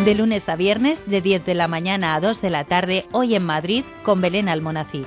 De lunes a viernes, de 10 de la mañana a 2 de la tarde, hoy en Madrid, con Belén Almonacid.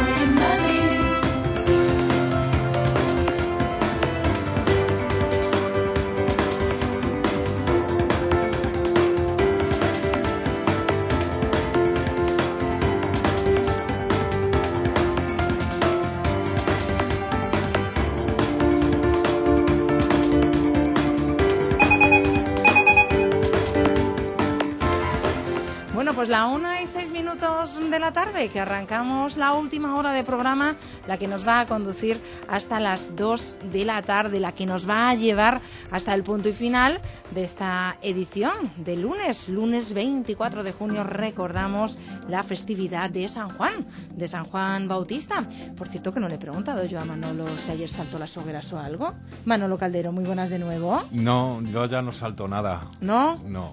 Pues la 1:06 de la tarde, que arrancamos la última hora de programa, la que nos va a conducir hasta las 2 de la tarde, la que nos va a llevar hasta el punto y final de esta edición de lunes 24 de junio, recordamos la festividad de San Juan Bautista. Por cierto, que no le he preguntado yo a Manolo si ayer saltó las hogueras o algo. Manolo Caldero, muy buenas de nuevo. No, yo ya no salto nada. ¿No? No,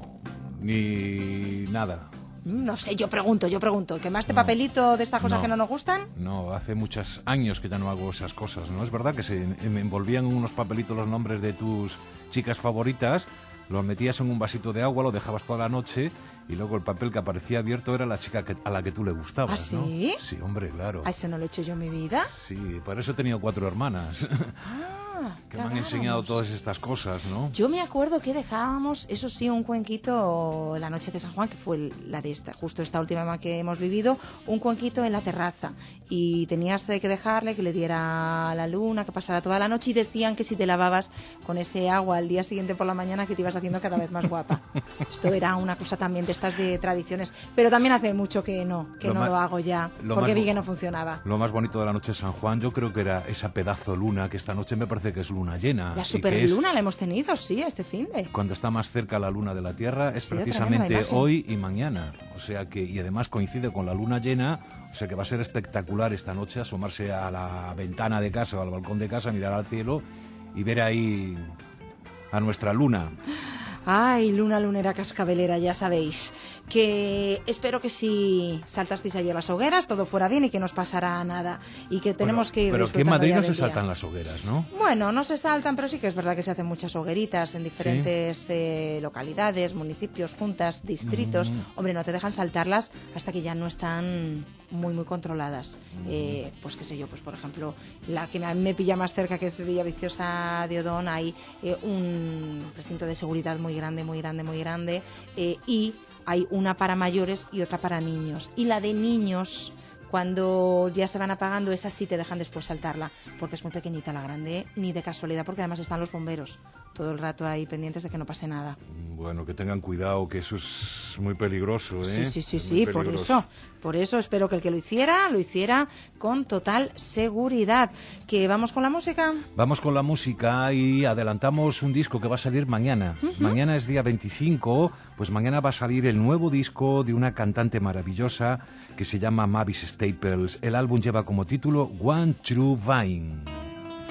ni nada. No sé, yo pregunto. ¿Quemaste papelito de estas cosas que no nos gustan? No, hace muchos años que ya no hago esas cosas, ¿no? Es verdad que se me envolvían en unos papelitos los nombres de tus chicas favoritas, los metías en un vasito de agua, lo dejabas toda la noche y luego el papel que aparecía abierto era la chica a la que tú le gustabas, ¿Ah, sí? ¿no? Sí, hombre, claro. ¿A eso no lo he hecho yo en mi vida? Sí, por eso he tenido 4 hermanas. Que me han enseñado todas estas cosas, ¿no? Yo me acuerdo que dejábamos, eso sí, un cuenquito la noche de San Juan, que fue la de justo esta última que hemos vivido, un cuenquito en la terraza. Y tenías que dejarle que le diera la luna, que pasara toda la noche, y decían que si te lavabas con ese agua al día siguiente por la mañana, que te ibas haciendo cada vez más guapa. Esto era una cosa también de estas de tradiciones, pero también hace mucho que no lo hago ya, porque vi que no funcionaba. Lo más bonito de la noche de San Juan, yo creo que era esa pedazo luna, que esta noche me parece que es luna llena. La superluna la hemos tenido, sí, este finde. Cuando está más cerca la luna de la Tierra es sí, precisamente hoy y mañana. O sea que, y además coincide con la luna llena, o sea que va a ser espectacular esta noche asomarse a la ventana de casa o al balcón de casa, mirar al cielo y ver ahí a nuestra luna. Ay, lunera cascabelera, ya sabéis. Que espero que si saltasteis ayer las hogueras, todo fuera bien y que no os pasará nada. Y que tenemos que ir pero disfrutando. Pero que en Madrid no se día. saltan las hogueras, ¿no? Bueno, no se saltan, pero sí que es verdad que se hacen muchas hogueritas en diferentes localidades, municipios, juntas, distritos. Hombre, no te dejan saltarlas hasta que ya no están muy controladas. Pues qué sé yo, pues por ejemplo, la que me pilla más cerca, que es Villaviciosa de Odón, hay un recinto de seguridad muy grande, y hay una para mayores y otra para niños. Y la de niños, cuando ya se van apagando, esa sí te dejan después saltarla, porque es muy pequeñita. La grande ni de casualidad, porque además están los bomberos todo el rato ahí pendientes de que no pase nada. Bueno, que tengan cuidado, que eso es muy peligroso, ¿eh? Sí, por eso espero que el que lo hiciera con total seguridad. ¿Que vamos con la música? Vamos con la música y adelantamos un disco que va a salir mañana. Mañana es día 25, pues mañana va a salir el nuevo disco de una cantante maravillosa que se llama Mavis Staples. El álbum lleva como título One True Vine.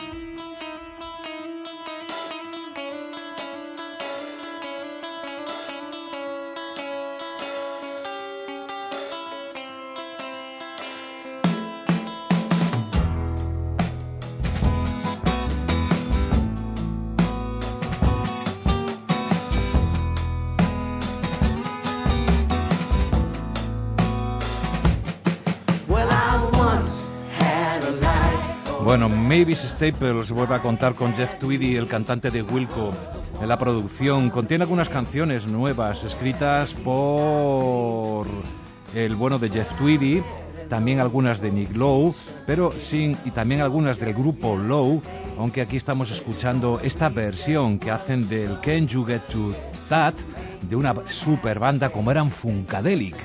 Bueno, Mavis Staples vuelve a contar con Jeff Tweedy, el cantante de Wilco, en la producción. Contiene algunas canciones nuevas escritas por el bueno de Jeff Tweedy, también algunas de Nick Lowe, y también algunas del grupo Lowe, aunque aquí estamos escuchando esta versión que hacen del Can You Get to That, de una super banda como eran Funkadelic.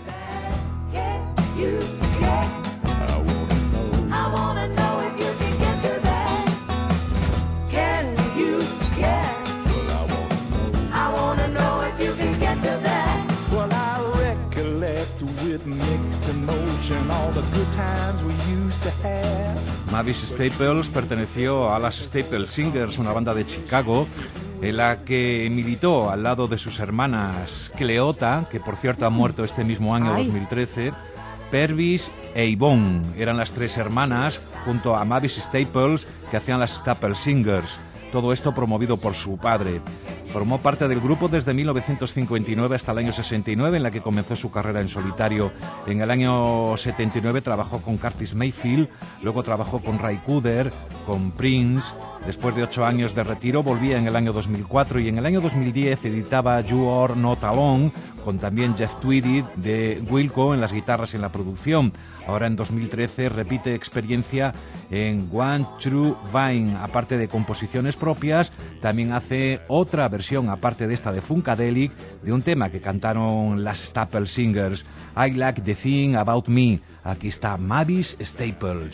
Mavis Staples perteneció a las Staples Singers, una banda de Chicago, en la que militó al lado de sus hermanas Cleota, que por cierto ha muerto este mismo año, 2013, Pervis e Yvonne. Eran las 3 hermanas, junto a Mavis Staples, que hacían las Staples Singers. Todo esto promovido por su padre. Formó parte del grupo desde 1959 hasta el año 69, en la que comenzó su carrera en solitario. En el año 79 trabajó con Curtis Mayfield, luego trabajó con Ray Cooder, con Prince. Después de 8 años de retiro, volvía en el año 2004 y en el año 2010 editaba You Are Not Alone, con también Jeff Tweedy de Wilco en las guitarras y en la producción. Ahora en 2013 repite experiencia en One True Vine. Aparte de composiciones propias, también hace otra versión, aparte de esta de Funkadelic, de un tema que cantaron las Staple Singers, I Like the Thing About Me. Aquí está Mavis Staples.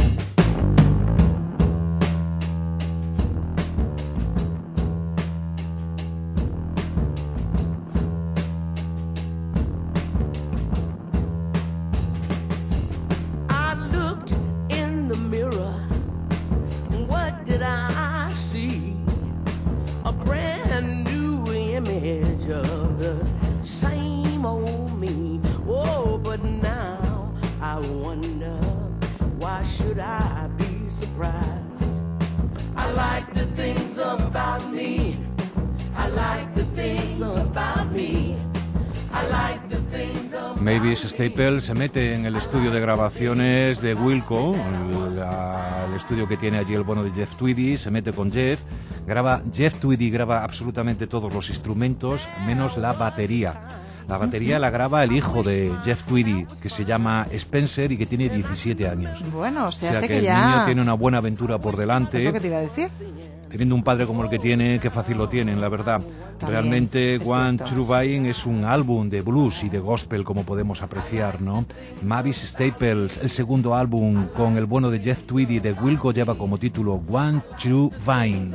Mavis Staples se mete en el estudio de grabaciones de Wilco, el estudio que tiene allí el bueno de Jeff Tweedy, se mete con Jeff Tweedy graba absolutamente todos los instrumentos, menos la batería. La batería la graba el hijo de Jeff Tweedy, que se llama Spencer y que tiene 17 años. Bueno, o sea que ya... el niño tiene una buena aventura por delante. ¿Es lo que te iba a decir? Teniendo un padre como el que tiene, qué fácil lo tienen, la verdad. También, realmente One True Vine es un álbum de blues y de gospel, como podemos apreciar, ¿no? Mavis Staples, el segundo álbum con el bueno de Jeff Tweedy de Wilco, lleva como título One True Vine.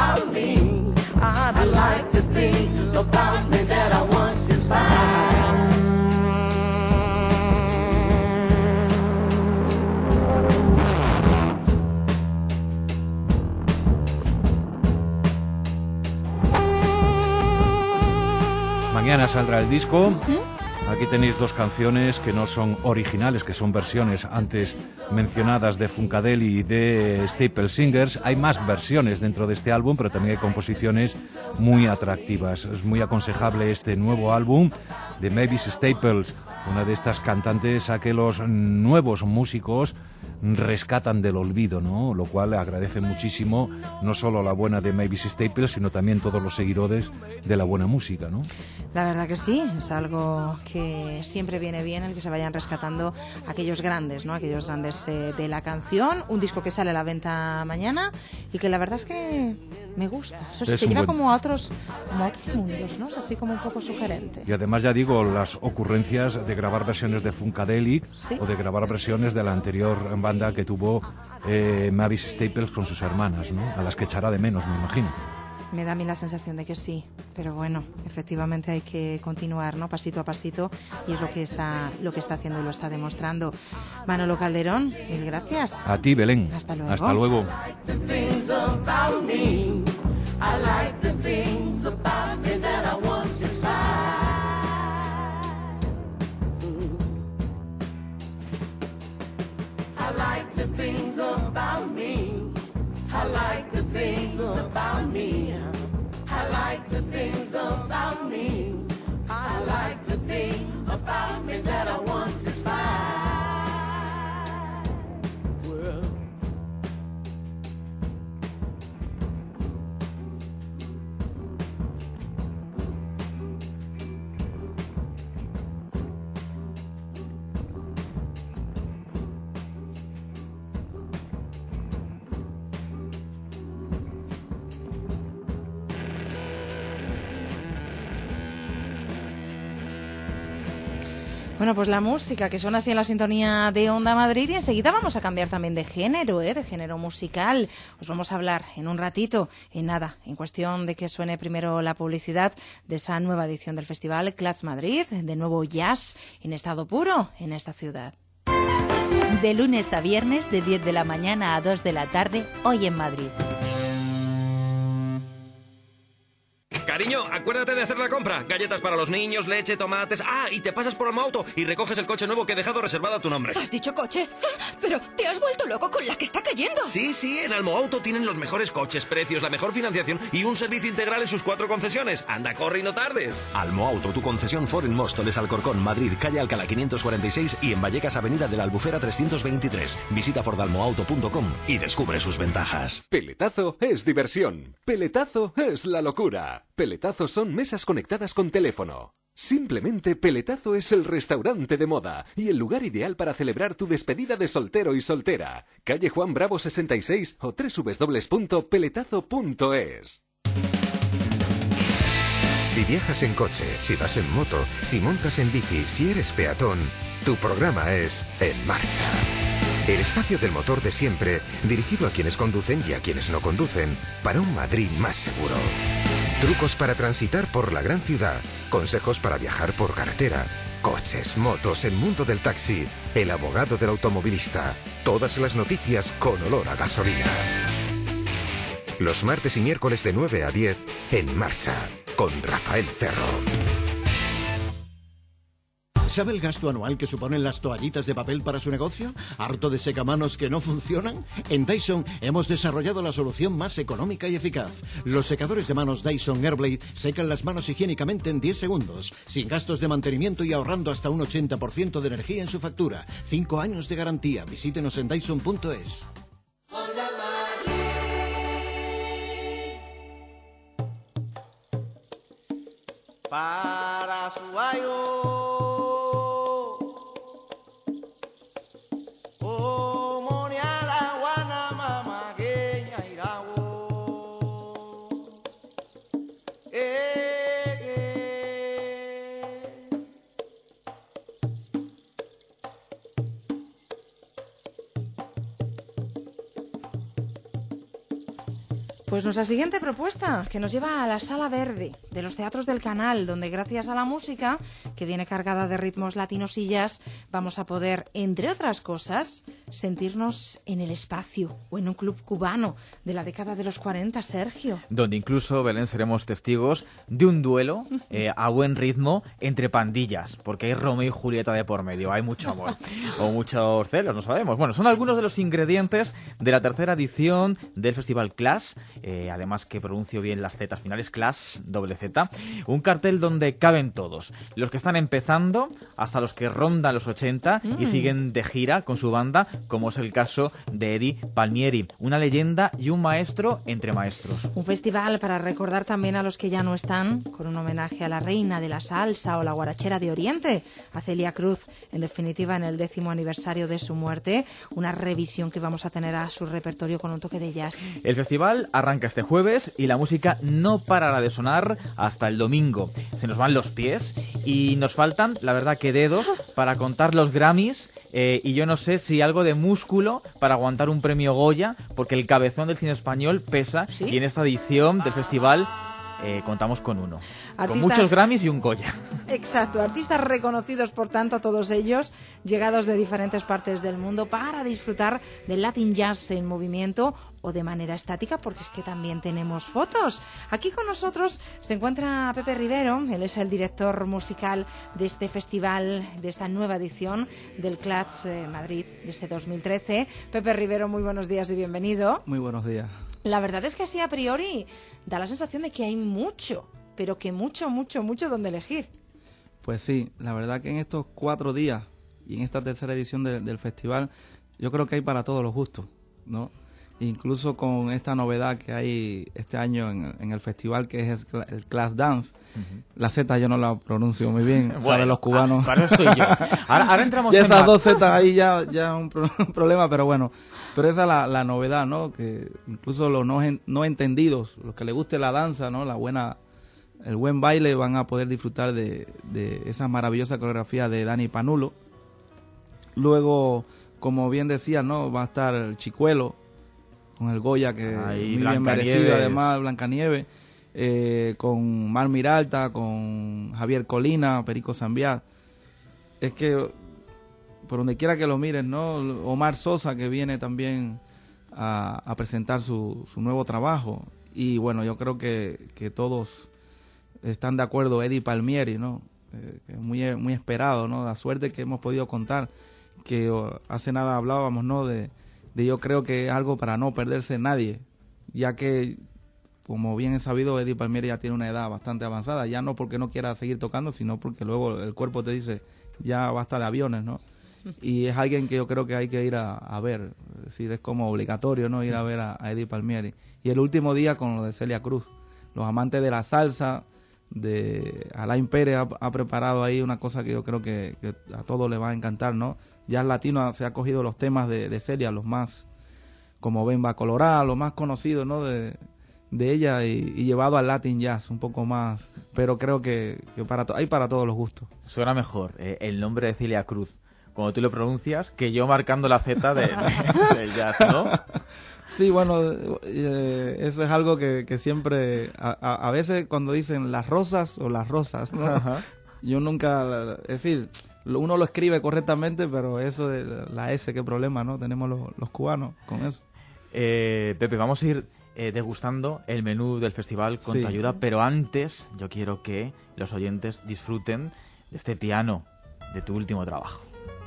Mañana saldrá el disco. Aquí tenéis 2 canciones que no son originales, que son versiones antes mencionadas de Funkadelic y de Staple Singers. Hay más versiones dentro de este álbum, pero también hay composiciones muy atractivas. Es muy aconsejable este nuevo álbum de Mavis Staples, una de estas cantantes a que los nuevos músicos rescatan del olvido, ¿no? Lo cual agradece muchísimo no solo la buena de Mavis Staples, sino también todos los seguidores de la buena música, ¿no? La verdad que sí, es algo que siempre viene bien el que se vayan rescatando aquellos grandes, ¿no? Aquellos grandes de la canción. Un disco que sale a la venta mañana y que la verdad es que me gusta. Eso sí, se lleva como a otros mundos, ¿no? Es así como un poco sugerente. Y además, ya digo, las ocurrencias de grabar versiones de Funkadelic, ¿sí?, o de grabar versiones de la anterior banda que tuvo Mavis Staples con sus hermanas, ¿no? A las que echará de menos, me imagino. Me da a mí la sensación de que sí, pero bueno, efectivamente hay que continuar, ¿no? Pasito a pasito, y es lo que está haciendo y lo está demostrando. Manolo Calderón, mil gracias. A ti, Belén. Hasta luego. Hasta luego. I like the things about me. I like the things about me. I like the things about me that I once despised. Well, bueno, pues la música que suena así en la sintonía de Onda Madrid, y enseguida vamos a cambiar también de género musical. Os vamos a hablar en un ratito, en cuestión de que suene primero la publicidad de esa nueva edición del Festival Clats Madrid, de nuevo jazz en estado puro en esta ciudad. De lunes a viernes, de 10 de la mañana a 2 de la tarde, hoy en Madrid. Cariño, acuérdate de hacer la compra. Galletas para los niños, leche, tomates... Ah, y te pasas por Almoauto y recoges el coche nuevo que he dejado reservado a tu nombre. ¿Has dicho coche? Pero te has vuelto loco con la que está cayendo. Sí, en Almoauto tienen los mejores coches, precios, la mejor financiación y un servicio integral en sus 4 concesiones. Anda, corre y no tardes. Almoauto, tu concesión Ford en Móstoles, Alcorcón, Madrid, calle Alcalá 546 y en Vallecas, avenida de la Albufera 323. Visita fordalmoauto.com y descubre sus ventajas. Peletazo es diversión. Peletazo es la locura. Peletazo son mesas conectadas con teléfono. Simplemente Peletazo es el restaurante de moda y el lugar ideal para celebrar tu despedida de soltero y soltera. Calle Juan Bravo 66 o www.peletazo.es. Si viajas en coche, si vas en moto, si montas en bici, si eres peatón, tu programa es En Marcha. El espacio del motor de siempre, dirigido a quienes conducen y a quienes no conducen, para un Madrid más seguro. Trucos para transitar por la gran ciudad, consejos para viajar por carretera, coches, motos, el mundo del taxi, el abogado del automovilista, todas las noticias con olor a gasolina. Los martes y miércoles de 9 a 10, En Marcha, con Rafael Cerro. ¿Sabe el gasto anual que suponen las toallitas de papel para su negocio? ¿Harto de secamanos que no funcionan? En Dyson hemos desarrollado la solución más económica y eficaz. Los secadores de manos Dyson Airblade secan las manos higiénicamente en 10 segundos, sin gastos de mantenimiento y ahorrando hasta un 80% de energía en su factura. 5 años de garantía. Visítenos en Dyson.es. Para su ayo. Pues nuestra siguiente propuesta, que nos lleva a la Sala Verde de los Teatros del Canal, donde gracias a la música, que viene cargada de ritmos latinos y jazz, vamos a poder, entre otras cosas, sentirnos en el espacio o en un club cubano de la década de los 40, Sergio. Donde incluso, Belén, seremos testigos de un duelo a buen ritmo entre pandillas, porque hay Romeo y Julieta de por medio, hay mucho amor o muchos celos, no sabemos. Bueno, son algunos de los ingredientes de la tercera edición del Festival Clash, además que pronuncio bien las zetas finales, Clash, doble Z, un cartel donde caben todos, los que están empezando hasta los que rondan los 80 y siguen de gira con su banda, como es el caso de Eddie Palmieri, una leyenda y un maestro entre maestros. Un festival para recordar también a los que ya no están, con un homenaje a la reina de la salsa o la guarachera de Oriente, a Celia Cruz, en definitiva en el 10º aniversario de su muerte, una revisión que vamos a tener a su repertorio con un toque de jazz. El festival arranca este jueves y la música no parará de sonar hasta el domingo. Se nos van los pies y nos faltan, la verdad, que dedos para contar los Grammys y yo no sé si algo de músculo para aguantar un premio Goya, porque el cabezón del cine español pesa. ¿Sí? Y en esta edición del festival contamos con uno. Con muchos Grammys y un Goya. Exacto, artistas reconocidos, por tanto, todos ellos, llegados de diferentes partes del mundo para disfrutar del Latin Jazz en movimiento o de manera estática, porque es que también tenemos fotos. Aquí con nosotros se encuentra Pepe Rivero, él es el director musical de este festival, de esta nueva edición del Clash Madrid de este 2013. Pepe Rivero, muy buenos días y bienvenido. Muy buenos días. La verdad es que así a priori da la sensación de que hay mucho, pero que mucho donde elegir. Pues sí, la verdad que en estos 4 días y en esta tercera edición del festival, yo creo que hay para todos los gustos, ¿no? Incluso con esta novedad que hay este año en el festival, que es el Clash Dance. La Z yo no la pronuncio muy bien, bueno, saben los cubanos. Para eso soy yo. Ahora entramos en esas 2 Z ahí ya es un problema, pero bueno. Pero esa es la novedad, ¿no? Que incluso los no entendidos, los que les guste la danza, ¿no? El buen baile, van a poder disfrutar de esa maravillosa coreografía de Dani Panulo. Luego, como bien decía, ¿no? Va a estar el Chicuelo con el Goya, que muy bien merecido, además, Blancanieves, con Mar Miralta, con Javier Colina, Perico Zambiat. Es que por donde quiera que lo miren, ¿no? Omar Sosa, que viene también a presentar su nuevo trabajo. Y bueno, yo creo que todos están de acuerdo Eddie Palmieri, ¿no? Que es muy esperado, ¿no? La suerte que hemos podido contar, que hace nada hablábamos, ¿no? De yo creo que es algo para no perderse nadie, ya que, como bien es sabido, Eddie Palmieri ya tiene una edad bastante avanzada, ya no porque no quiera seguir tocando, sino porque luego el cuerpo te dice, ya basta de aviones, ¿no? Y es alguien que yo creo que hay que ir a ver, es decir, es como obligatorio, ¿no? Ir a ver a Eddie Palmieri. Y el último día con lo de Celia Cruz, los amantes de la salsa, de Alain Pérez ha preparado ahí una cosa que yo creo que a todos les va a encantar, ¿no? Jazz Latino se ha cogido los temas de Celia, los más, como Bemba Colorado, los más conocidos, ¿no? De ella y llevado al Latin Jazz un poco más, pero creo que hay para todos los gustos. Suena mejor el nombre de Celia Cruz cuando tú lo pronuncias que yo marcando la Z del jazz, ¿no? Sí, bueno, eso es algo que siempre, a veces cuando dicen las rosas o las rosas, ¿no? Ajá. Yo nunca, es decir, uno lo escribe correctamente, pero eso de la S, qué problema, ¿no? Tenemos los cubanos con eso. Pepe, vamos a ir degustando el menú del festival con tu ayuda, pero antes yo quiero que los oyentes disfruten de este piano de tu último trabajo.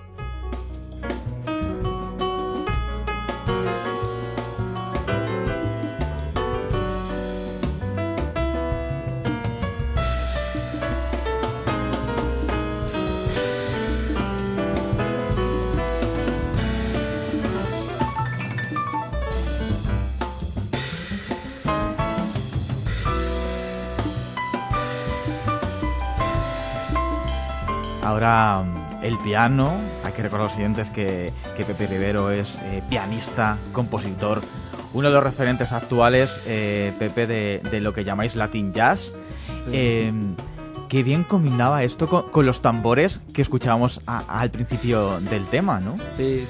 Ahora el piano, hay que recordar a los oyentes que Pepe Rivero es pianista, compositor, uno de los referentes actuales, Pepe, de lo que llamáis Latin Jazz. Sí. Qué bien combinaba esto con los tambores que escuchábamos al principio del tema, ¿no? Sí.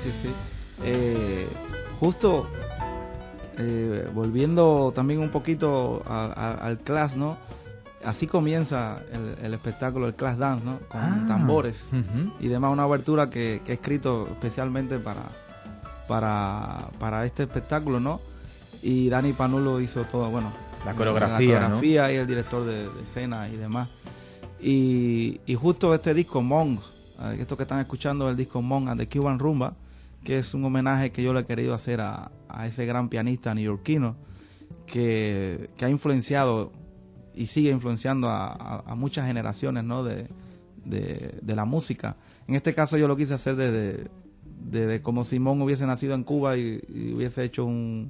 Justo volviendo también un poquito al class, ¿no? Así comienza el espectáculo, el class dance, ¿no? Con tambores y demás, una obertura que he escrito especialmente para este espectáculo, ¿no? Y Dani Panulo hizo todo, bueno, la coreografía, ¿no? Y el director de escena y demás. Y justo este disco Monk, esto que están escuchando, el disco Monk and the Cuban Rumba, que es un homenaje que yo le he querido hacer a ese gran pianista neoyorquino que ha influenciado y sigue influenciando a muchas generaciones, ¿no? de la música. En este caso yo lo quise hacer desde como Simón hubiese nacido en Cuba y hubiese hecho un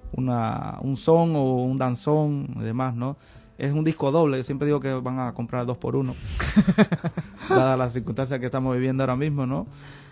son o un danzón y demás, ¿no? Es un disco doble, siempre digo que van a comprar 2x1 dadas las circunstancias que estamos viviendo ahora mismo, ¿no?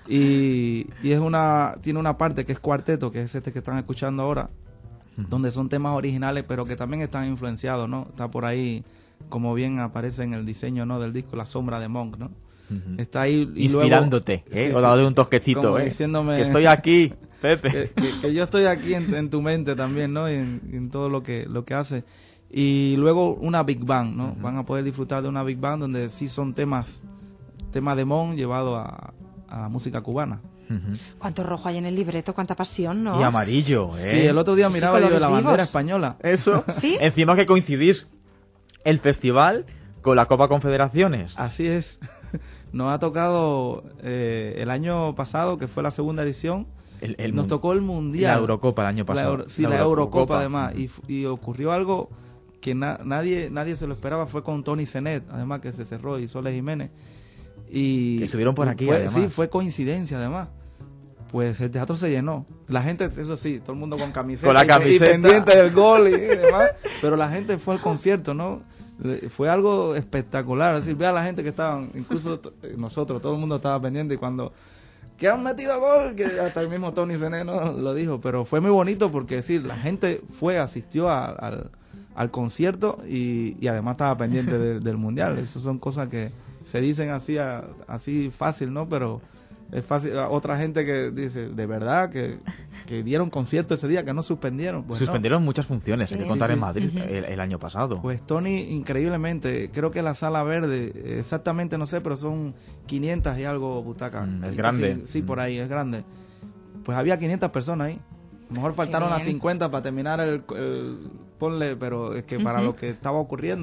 Y tiene una parte que es cuarteto, que es este que están escuchando ahora, donde son temas originales, pero que también están influenciados, ¿no? Está por ahí, como bien aparece en el diseño, ¿no? del disco, la sombra de Monk, ¿no? Está ahí y inspirándote, luego, o dando un tosquecito, diciéndome que estoy aquí, Pepe. Que yo estoy aquí en tu mente también, ¿no? Y en todo lo que hace. Y luego una Big Band, ¿no? Van a poder disfrutar de una Big Band donde sí son temas de Monk llevado a la música cubana. Cuánto rojo hay en el libreto, cuánta pasión, ¿no? Y amarillo, ¿eh? Sí, el otro día miraba yo la bandera española. Eso. ¿Sí? Encima que coincidís el festival con la Copa Confederaciones. Así es. Nos ha tocado el año pasado, que fue la segunda edición, nos tocó el Mundial. La Eurocopa el año pasado. La Eurocopa además. Y ocurrió algo que nadie se lo esperaba, fue con Tony Zenet, además que se cerró, y Soles Jiménez. Y que estuvieron por aquí, fue, además. Sí, fue coincidencia, además. Pues el teatro se llenó. La gente, eso sí, todo el mundo con camiseta. Con la camiseta. Y pendiente del gol y demás. Pero la gente fue al concierto, ¿no? Fue algo espectacular. Es decir, ve a la gente que estaban, incluso nosotros, todo el mundo estaba pendiente. Y cuando, que han metido gol, que hasta el mismo Tony Zenet lo dijo. Pero fue muy bonito porque, decir, la gente asistió al concierto y además estaba pendiente del Mundial. Esas son cosas que se dicen así fácil, ¿no? Pero es fácil. Otra gente que dice, de verdad, que dieron concierto ese día, que no suspendieron. Pues suspendieron muchas funciones, sí. Hay que contar en Madrid el año pasado. Pues Tony, increíblemente, creo que la Sala Verde, exactamente no sé, pero son 500 y algo butacas. Es grande. Sí, por ahí, es grande. Pues había 500 personas ahí. A lo mejor faltaron las 50 para terminar el ponle, pero es que para lo que estaba ocurriendo,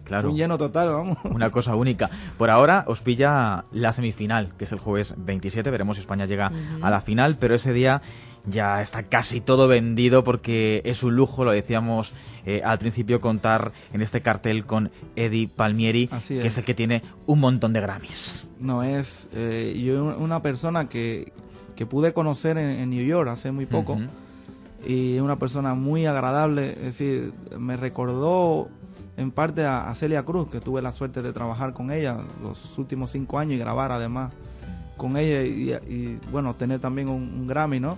Claro. Fue un lleno total, vamos. Una cosa única. Por ahora os pilla la semifinal, que es el jueves 27. Veremos si España llega a la final, pero ese día ya está casi todo vendido porque es un lujo, lo decíamos al principio, contar en este cartel con Eddie Palmieri, que es el que tiene un montón de Grammys. No, es yo una persona que pude conocer en New York hace muy poco, y es una persona muy agradable, es decir, me recordó en parte a Celia Cruz, que tuve la suerte de trabajar con ella los últimos 5 años y grabar además con ella y bueno, tener también un Grammy, ¿no?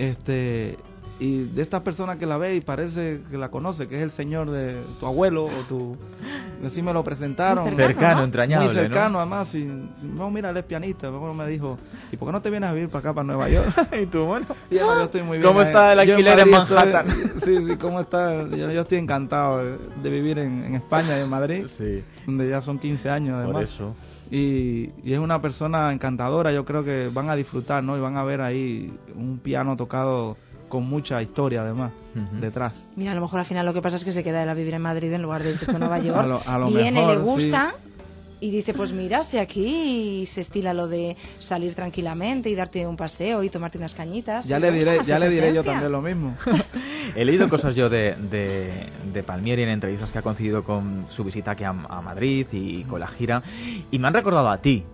Y de estas personas que la ve y parece que la conoce, que es el señor de tu abuelo o tu... Así me lo presentaron. Muy cercano, ¿no? Entrañable, muy cercano, ¿no? Además, no, mira, él es pianista. Luego me dijo, ¿y por qué no te vienes a vivir para acá, para Nueva York? Y tú, bueno, yo estoy muy bien. ¿Cómo está el alquiler en Manhattan? Sí, ¿cómo está? Yo estoy encantado de vivir en España y en Madrid, donde ya son 15 años además. Por eso. Y es una persona encantadora, yo creo que van a disfrutar, ¿no? Y van a ver ahí un piano tocado con mucha historia además detrás. Mira, a lo mejor al final lo que pasa es que se queda él a vivir en Madrid en lugar de irse a Nueva York. a lo Viene, mejor, le gusta y dice, pues mira, si aquí se estila lo de salir tranquilamente y darte un paseo y tomarte unas cañitas. Ya le diré yo también lo mismo. He leído cosas yo de Palmieri en entrevistas que ha concedido con su visita aquí a Madrid y con la gira, y me han recordado a ti,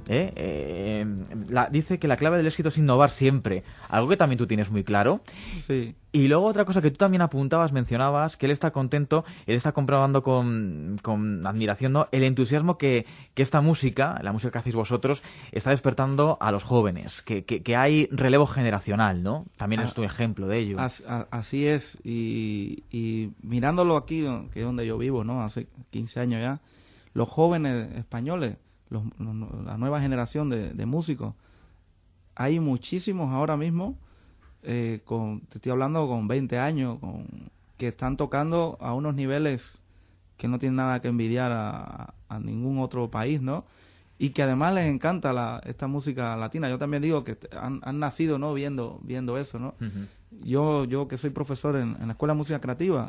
dice que la clave del éxito es innovar siempre, algo que también tú tienes muy claro. Sí. Y luego otra cosa que tú también apuntabas, mencionabas, que él está contento, él está comprobando con admiración, ¿no?, el entusiasmo que esta música, la música que hacéis vosotros, está despertando a los jóvenes, que hay relevo generacional, ¿no? También es tu ejemplo de ello. Así es, y mirándolo aquí, que es donde yo vivo, ¿no?, hace 15 años ya, los jóvenes españoles, la nueva generación de músicos, hay muchísimos ahora mismo, te estoy hablando con 20 años, que están tocando a unos niveles que no tienen nada que envidiar a ningún otro país, ¿no? Y que además les encanta esta música latina. Yo también digo que han nacido, ¿no?, viendo eso, ¿no? Yo que soy profesor en la Escuela de Música Creativa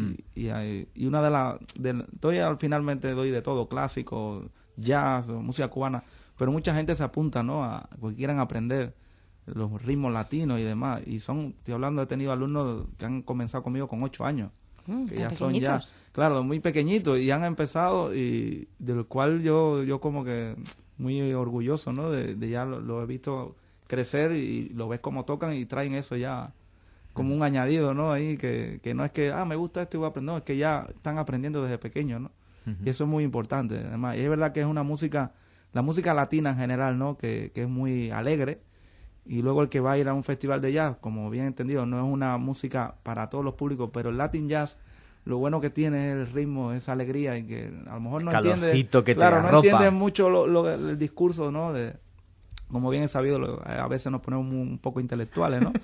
y una finalmente doy de todo, clásico, jazz, música cubana, pero mucha gente se apunta, ¿no?, porque quieran aprender los ritmos latinos y demás, y estoy hablando, he tenido alumnos que han comenzado conmigo con 8 años, que ya son claro, muy pequeñitos, y han empezado, y del cual yo como que muy orgulloso, ¿no?, de ya lo he visto crecer, y lo ves como tocan y traen eso ya como un añadido, ¿no?, ahí que no es que, me gusta esto y voy a aprender, no, es que ya están aprendiendo desde pequeños, ¿no? Y eso es muy importante, además, y es verdad que es una música, la música latina en general, ¿no?, que es muy alegre. Y luego el que va a ir a un festival de jazz, como bien entendido, no es una música para todos los públicos, pero el Latin Jazz, lo bueno que tiene es el ritmo, esa alegría, y que a lo mejor no entiende mucho el discurso, ¿no? Como bien he sabido, a veces nos ponemos un poco intelectuales, ¿no?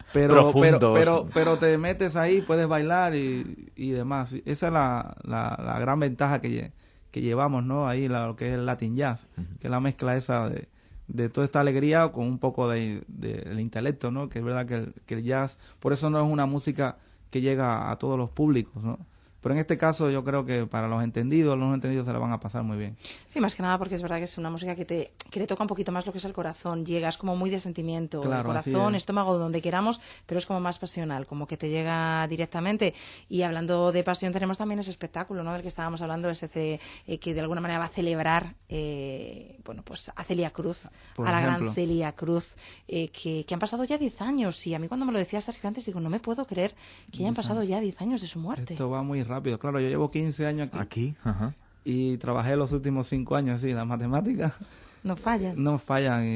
Pero te metes ahí, puedes bailar y demás. Esa es la gran ventaja que llevamos, ¿no? Ahí lo que es el Latin Jazz, que es la mezcla esa de toda esta alegría con un poco del intelecto, ¿no? Que es verdad que el jazz, por eso no es una música que llega a todos los públicos, ¿no? Pero en este caso yo creo que para los no entendidos se la van a pasar muy bien. Sí, más que nada porque es verdad que es una música que te toca un poquito más lo que es el corazón. Llegas como muy de sentimiento, claro, el corazón, estómago, donde queramos, pero es como más pasional, como que te llega directamente. Y hablando de pasión, tenemos también ese espectáculo, ¿no?, del que estábamos hablando, ese que de alguna manera va a celebrar pues a Celia Cruz, a la gran Celia Cruz, que han pasado ya 10 años. Y a mí cuando me lo decía Sergio antes, digo, no me puedo creer que hayan pasado ya 10 años de su muerte. Esto va muy rápido. Claro, yo llevo 15 años aquí. Y trabajé los últimos 5 años así, las matemáticas no fallan.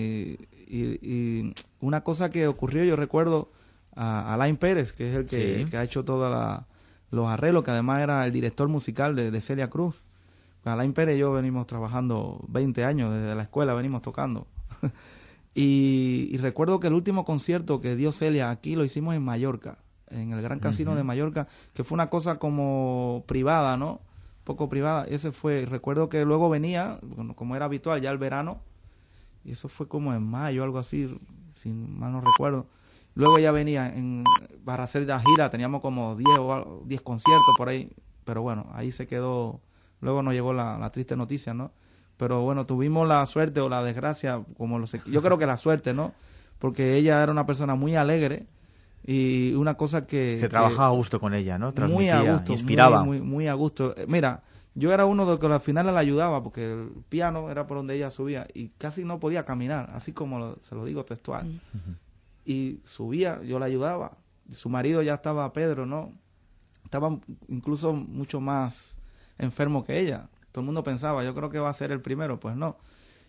Y una cosa que ocurrió, yo recuerdo a Alain Pérez, que es el que ha hecho todos los arreglos, que además era el director musical de Celia Cruz. Alain Pérez y yo venimos trabajando 20 años, desde la escuela venimos tocando. y recuerdo que el último concierto que dio Celia aquí lo hicimos en Mallorca, en el Gran Casino de Mallorca, que fue una cosa como privada, ¿no? Poco privada. Ese fue, recuerdo que luego venía, como era habitual, ya el verano, y eso fue como en mayo, algo así, si mal no recuerdo. Luego ya venía para hacer la gira, teníamos como 10 conciertos por ahí, pero bueno, ahí se quedó luego nos llegó la triste noticia, ¿no? Pero bueno, tuvimos la suerte o la desgracia, yo creo que la suerte, ¿no? Porque ella era una persona muy alegre y una cosa que... Se trabajaba a gusto con ella, ¿no? Muy a gusto, inspiraba. Muy a gusto. Mira, yo era uno de los que al final la ayudaba porque el piano era por donde ella subía y casi no podía caminar, así como se lo digo textual. Y subía, yo la ayudaba. Su marido ya estaba, Pedro, ¿no? Estaba incluso mucho más enfermo que ella. Todo el mundo pensaba, yo creo que va a ser el primero, pues no.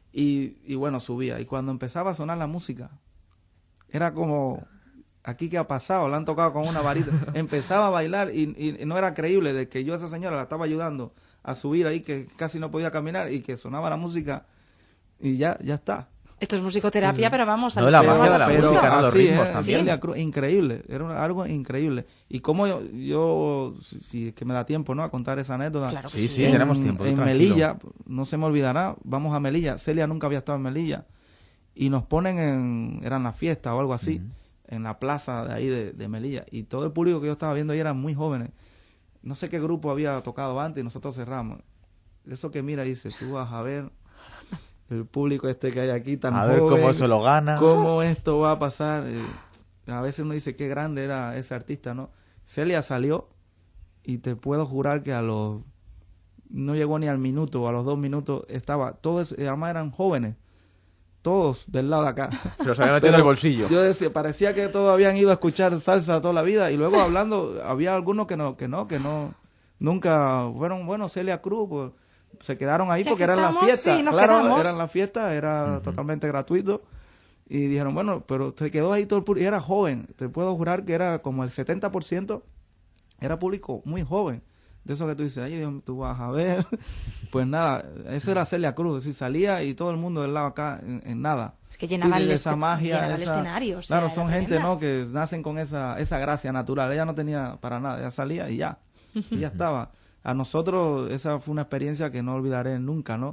Y bueno, subía. Y cuando empezaba a sonar la música, era como, aquí qué ha pasado, la han tocado con una varita. Empezaba a bailar y no era creíble de que yo a esa señora la estaba ayudando a subir ahí, que casi no podía caminar y que sonaba la música y ya está. Esto es musicoterapia, pero vamos a la magia de la música, ¿no? Los ritmos también. Celia Cruz, increíble, era algo increíble. Y como yo si que me da tiempo, ¿no? A contar esa anécdota. Claro que sí, tenemos tiempo. En Melilla, no se me olvidará, vamos a Melilla. Celia nunca había estado en Melilla. Y nos ponen eran las fiestas o algo así, en la plaza de ahí de Melilla. Y todo el público que yo estaba viendo ahí eran muy jóvenes. No sé qué grupo había tocado antes y nosotros cerramos. Eso que mira, dice, tú vas a ver el público que hay aquí tan joven, a ver cómo se lo gana, cómo esto va a pasar. A veces uno dice qué grande era ese artista, ¿no? Celia salió y te puedo jurar que no llegó ni al minuto o a los 2 minutos estaba, todos, además eran jóvenes, todos del lado de acá. Se los habían metido en el bolsillo. Yo decía, parecía que todos habían ido a escuchar salsa toda la vida y luego hablando, había algunos que no, nunca fueron, bueno, Celia Cruz, pues, se quedaron ahí porque eran las fiestas, sí, claro, eran las fiestas, era totalmente gratuito y dijeron, bueno, pero se quedó ahí todo el público, y era joven, te puedo jurar que era como el 70% era público muy joven, de eso que tú dices, ay Dios, tú vas a ver, pues nada, eso era Celia Cruz, es decir, salía y todo el mundo del lado acá en nada. Es que llenaba esa magia, el escenario. Claro, son gente, ¿no?, que nacen con esa gracia natural, ella no tenía para nada, ella salía y ya estaba. A nosotros esa fue una experiencia que no olvidaré nunca, ¿no?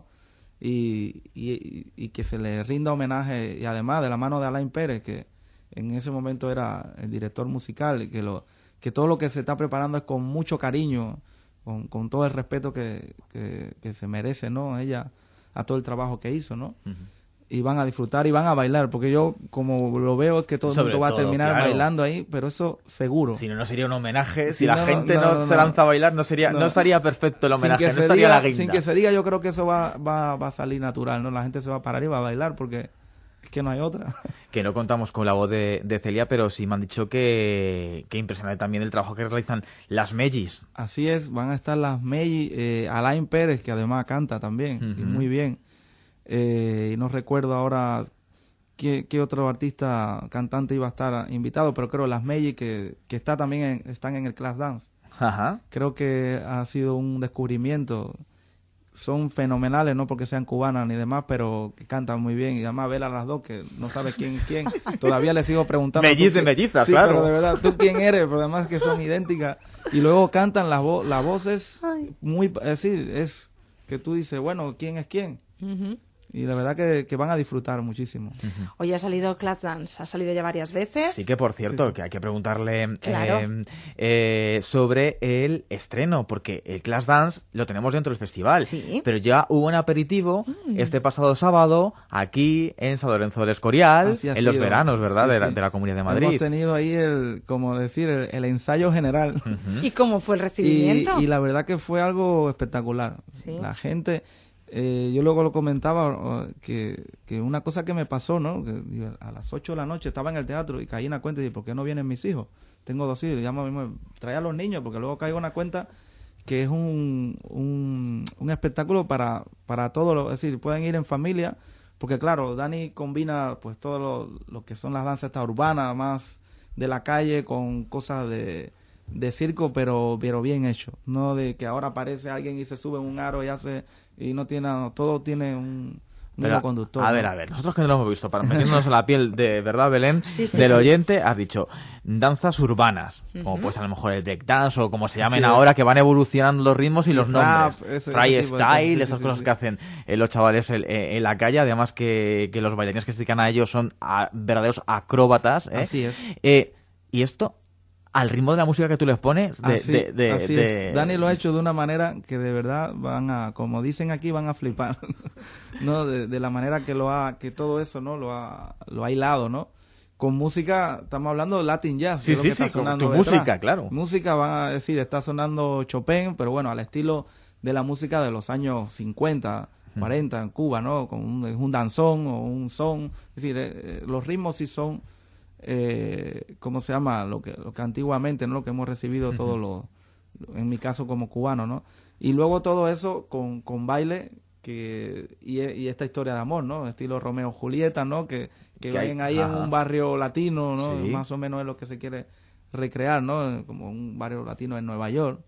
Y que se le rinda homenaje, y además de la mano de Alain Pérez, que en ese momento era el director musical, y que todo lo que se está preparando es con mucho cariño, con todo el respeto que se merece, ¿no? Ella, a todo el trabajo que hizo, ¿no? Y van a disfrutar y van a bailar, porque yo como lo veo es que todo el mundo va a terminar bailando ahí, pero eso seguro. Si no sería un homenaje, si la gente no se lanza a bailar, no estaría perfecto el homenaje, no estaría la guinda. Sin que se diga, yo creo que eso va a salir natural, ¿no? La gente se va a parar y va a bailar porque es que no hay otra. Que no contamos con la voz de Celia, pero sí me han dicho que impresionante también el trabajo que realizan las Mellis. Así es, van a estar las Mellis, Alain Pérez, que además canta también, y muy bien. Y no recuerdo ahora qué otro artista cantante iba a estar invitado, pero creo las Mellis que está también están en el Class Dance. Ajá. Creo que ha sido un descubrimiento. Son fenomenales, no porque sean cubanas ni demás, pero que cantan muy bien. Y además ver a las dos, que no sabes quién es quién. Todavía les sigo preguntando. Mellis de mellizas, sí, claro. Pero de verdad, ¿tú quién eres? Pero además que son idénticas. Y luego cantan las voces muy... Es decir, es que tú dices, bueno, ¿quién es quién? Y la verdad que van a disfrutar muchísimo. Hoy ha salido Class Dance, ha salido ya varias veces. Sí, que por cierto, que hay que preguntarle Claro. sobre el estreno, porque el Class Dance lo tenemos dentro del festival. Sí. Pero ya hubo un aperitivo este pasado sábado aquí en San Lorenzo del Escorial, en los veranos, ¿verdad? Sí, de la Comunidad de Madrid. Hemos tenido ahí el ensayo general. ¿Y cómo fue el recibimiento? Y la verdad que fue algo espectacular. Sí. La gente... yo luego lo comentaba que una cosa que me pasó, ¿no? Que a las 8 de la noche estaba en el teatro y caí en la cuenta y dije, ¿por qué no vienen mis hijos? Tengo 2 hijos, traía a los niños porque luego caigo en la cuenta que es un espectáculo para todos, es decir, pueden ir en familia, porque claro, Dani combina pues todo lo que son las danzas estas urbanas, más de la calle, con cosas de circo, pero bien hecho, no de que ahora aparece alguien y se sube en un aro y no tiene, todo tiene un hilo conductor. A ver, nosotros que no lo hemos visto, para metiéndonos a la piel de verdad, Belén, sí, del oyente, has dicho danzas urbanas, como pues a lo mejor el breakdance o como se llamen ahora, que van evolucionando los ritmos y los nombres. Freestyle, esas cosas que hacen los chavales en la calle, además que los bailarines que se dedican a ellos son verdaderos acróbatas. Así es. Y esto al ritmo de la música que tú les pones. Así es. Dani lo ha hecho de una manera que de verdad van a, como dicen aquí, van a flipar, ¿no? De la manera que todo eso, ¿no? Lo ha hilado, ¿no? Con música, estamos hablando de Latin Jazz. Sí, sí, sí, con tu música, claro. Música, van a decir, está sonando Chopin, pero bueno, al estilo de la música de los años 50, 40 en Cuba, ¿no? Con un danzón o un son. Es decir, los ritmos sí son, ¿cómo se llama? Lo que antiguamente, ¿no? Lo que hemos recibido todos los, en mi caso como cubano, ¿no? Y luego todo eso con baile y esta historia de amor, ¿no? Estilo Romeo y Julieta, ¿no? Que vayan ahí en un barrio latino, ¿no? Sí. Más o menos es lo que se quiere recrear, ¿no? Como un barrio latino en Nueva York.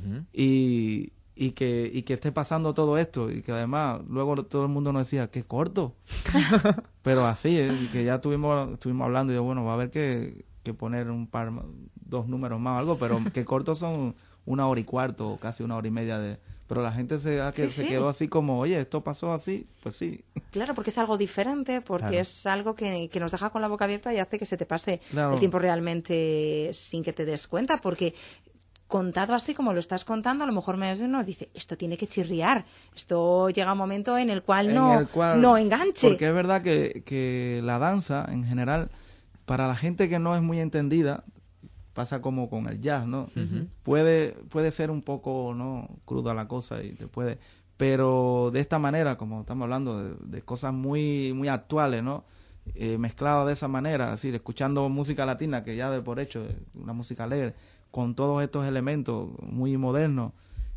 Y que esté pasando todo esto y que además luego todo el mundo nos decía, qué corto. Pero así, y que ya estuvimos hablando y yo, bueno, va a haber que poner dos números más o algo, pero qué cortos son 1 hora y cuarto, casi 1 hora y media pero la gente se quedó así como, oye, esto pasó así, pues sí. Claro, porque es algo diferente, porque es algo que nos deja con la boca abierta y hace que se te pase el tiempo realmente sin que te des cuenta, porque contado así como lo estás contando, a lo mejor uno dice, esto tiene que chirriar, esto llega un momento en el cual no enganche. Porque es verdad que la danza, en general, para la gente que no es muy entendida, pasa como con el jazz, ¿no? Puede ser un poco, ¿no?, cruda la cosa y pero de esta manera, como estamos hablando de cosas muy muy actuales, ¿no? Mezclado de esa manera, es decir, escuchando música latina que ya de por hecho una música alegre, con todos estos elementos muy modernos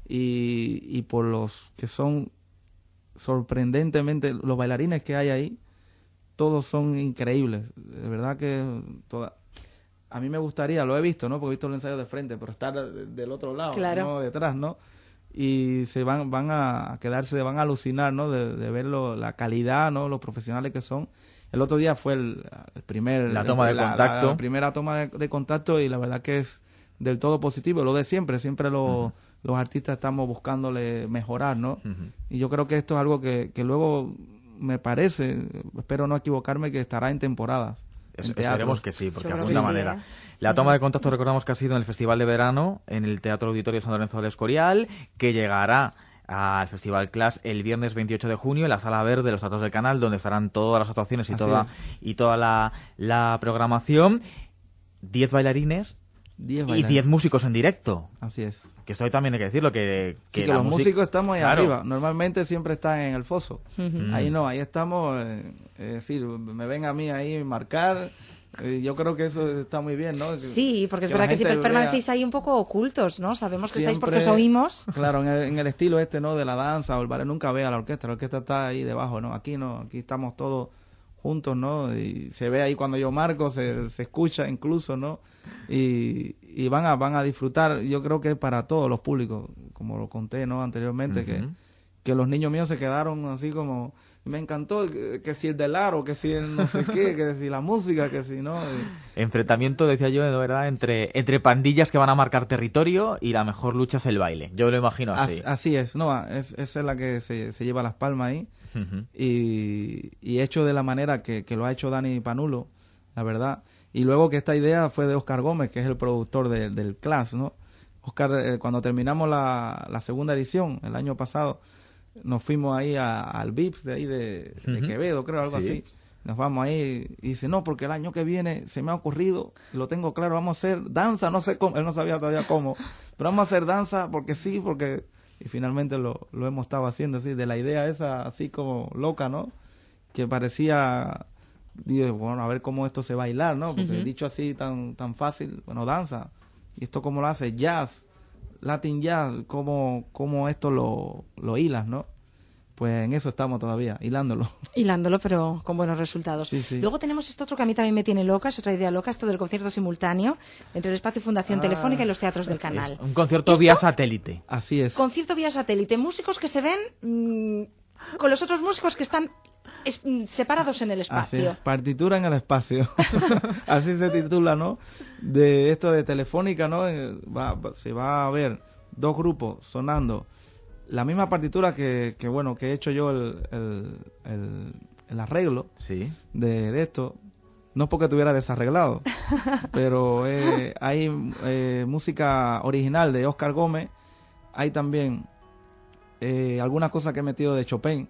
y por los que son sorprendentemente, los bailarines que hay ahí, todos son increíbles, de verdad que a mí me gustaría, lo he visto, ¿no? Porque he visto el ensayo de frente, pero estar del otro lado, no detrás, ¿no? Y se van a quedarse, van a alucinar, ¿no? De ver la calidad, ¿no? Los profesionales que son. El otro día fue la primera toma de contacto y la verdad que es del todo positivo, lo de siempre los artistas estamos buscándole mejorar, ¿no? Y yo creo que esto es algo que luego me parece, espero no equivocarme, que estará en temporadas. Esperemos que sí, porque de alguna manera. La toma de contacto recordamos que ha sido en el Festival de Verano, en el Teatro Auditorio San Lorenzo del Escorial, que llegará al Festival Clash el viernes 28 de junio en la Sala Verde de los Teatros del Canal, donde estarán todas las actuaciones y toda la programación. 10 bailarines. Y 10 músicos en directo. Así es. Que esto también hay que decirlo, que los músicos estamos ahí arriba. Normalmente siempre están en el foso. Ahí no, ahí estamos, es decir, me ven a mí ahí marcar. Yo creo que eso está muy bien, ¿no? Sí, porque es verdad que siempre permanecéis ahí un poco ocultos, ¿no? Sabemos que estáis porque os oímos. Claro, en el estilo ¿no? De la danza o el ballet, nunca ve a la orquesta está ahí debajo, ¿no? Aquí estamos todos juntos, ¿no? Y se ve ahí cuando yo marco, se escucha incluso, ¿no? Y van a disfrutar. Yo creo que para todos los públicos, como lo conté, ¿no? Anteriormente, que los niños míos se quedaron así como, me encantó, que si el del aro, que si el no sé qué, que si la música, que si no. Enfrentamiento, decía yo, de verdad, entre pandillas que van a marcar territorio y la mejor lucha es el baile. Yo lo imagino así. Así es, no, esa es la que se lleva las palmas ahí. Y hecho de la manera que lo ha hecho Dani Panulo, la verdad. Y luego que esta idea fue de Óscar Gómez, que es el productor del Clash, ¿no? Óscar, cuando terminamos la segunda edición, el año pasado, nos fuimos ahí al VIPS de ahí de Quevedo, creo, algo así. Nos vamos ahí y dice, no, porque el año que viene se me ha ocurrido, lo tengo claro, vamos a hacer danza, no sé cómo, él no sabía todavía cómo, pero vamos a hacer danza porque sí, porque... Y finalmente lo hemos estado haciendo así, de la idea esa así como loca, ¿no? Que parecía... Digo, bueno, a ver cómo esto se va a bailar, ¿no? Porque dicho así tan fácil, bueno, danza. ¿Y esto cómo lo hace? Jazz, Latin Jazz, ¿cómo esto lo hilas, no? Pues en eso estamos todavía, hilándolo. Hilándolo, pero con buenos resultados. Sí. Luego tenemos esto otro que a mí también me tiene loca, es otra idea loca, esto del concierto simultáneo entre el Espacio Fundación Telefónica y los teatros del canal. Es un concierto vía satélite. Así es. Concierto vía satélite. Músicos que se ven con los otros músicos que están separados en el espacio. Así, partitura en el espacio. Así se titula, ¿no? De esto de Telefónica, ¿no? Se va a ver 2 grupos sonando la misma partitura que he hecho yo el arreglo de esto. No porque estuviera desarreglado, pero hay música original de Oscar Gómez. Hay también algunas cosas que he metido de Chopin,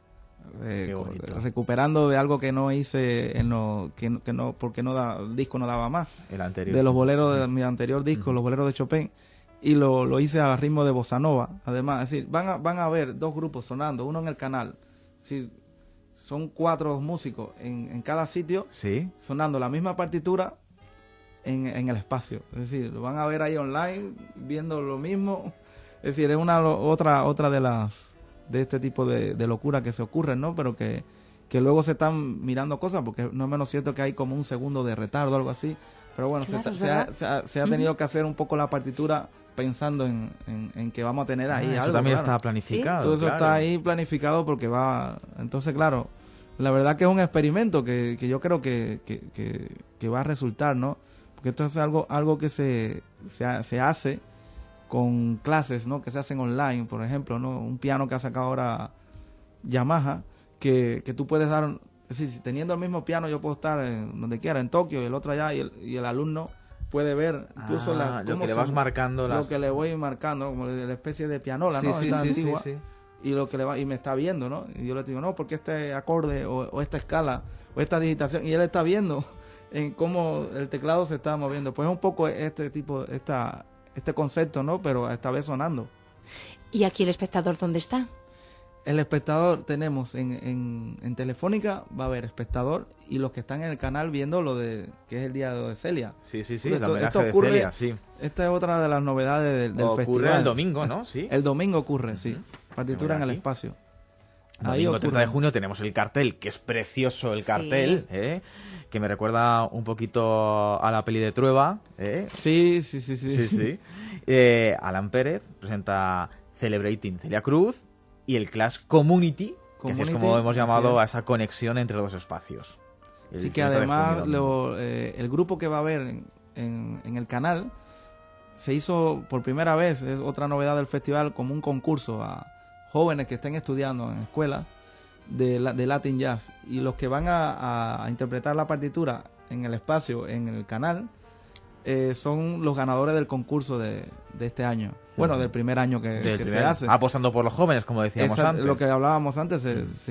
recuperando de algo que no hice porque el disco no daba más. El anterior. De los boleros de mi anterior disco, los boleros de Chopin. Y lo hice a ritmo de bossa nova. Además, es decir, van a haber dos grupos sonando, uno en el canal. Es decir, son 4 músicos en cada sitio, ¿sí?, sonando la misma partitura en el espacio. Es decir, lo van a ver ahí online, viendo lo mismo. Es decir, es otra de este tipo de locura que se ocurren, ¿no? Pero que luego se están mirando cosas, porque no es menos cierto que hay como un segundo de retardo o algo así. Pero bueno, claro, se ha tenido que hacer un poco la partitura pensando en que vamos a tener ahí algo. Eso también claro. está planificado. ¿Sí? Todo eso está ahí planificado porque va... Entonces, claro, la verdad que es un experimento que yo creo que va a resultar, ¿no? Porque esto es algo que se hace con clases, ¿no? Que se hacen online, por ejemplo, ¿no? Un piano que ha sacado ahora Yamaha, que tú puedes dar... Es decir, si teniendo el mismo piano yo puedo estar donde quiera, en Tokio, y el otro allá, y el alumno puede ver incluso lo que le vas marcando. Lo que le voy marcando, como la especie de pianola, ¿no? Esta antigua. Sí. Y lo que y me está viendo, ¿no? Y yo le digo, no, porque este acorde o esta escala o esta digitación, y él está viendo en cómo el teclado se está moviendo. Pues es un poco este concepto, ¿no? Pero esta vez sonando. ¿Y aquí el espectador dónde está? El espectador tenemos en Telefónica, va a haber espectador y los que están en el canal viendo que es el día de Celia. Sí, el homenaje de Celia, sí. Esta es otra de las novedades del festival. Ocurre el domingo, ¿no? Sí. El domingo ocurre, sí. Partitura en el espacio. Ahí domingo 30 de junio tenemos el cartel, que es precioso el cartel, sí. Que me recuerda un poquito a la peli de Trueba. Sí. Alan Pérez presenta Celebrating Celia Cruz y el Clash Community, que así es como hemos llamado a esa conexión entre los espacios. Sí, que además el grupo que va a haber en el canal se hizo por primera vez, es otra novedad del festival, como un concurso a jóvenes que estén estudiando en escuelas de Latin Jazz, y los que van a interpretar la partitura en el espacio, en el canal, son los ganadores del concurso de este año. Bueno, del primer año que se hace. Apostando por los jóvenes, como decíamos antes. Lo que hablábamos antes,